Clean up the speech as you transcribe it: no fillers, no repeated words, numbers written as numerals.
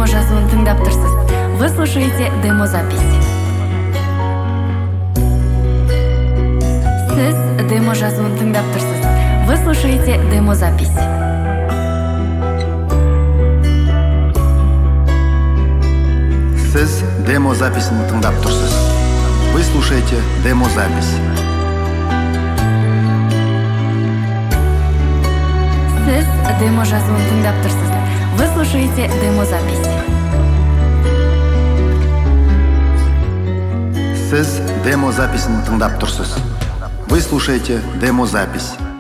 демо-жазуын тыңдап тұрсыз. Вы слушаете демозапись. Сіз демо-жазуын тыңдап тұрсыз. Вы слушаете демозапись. Сіз демозаписін тыңдап тұрсыз. Вы слушаете демозапись. Сіз демо-жазуын тыңдап тұрсыз. Вы слушаете демозапись. Сіз демозаписін тыңдап тұрсыз. Вы слушаете демозапись.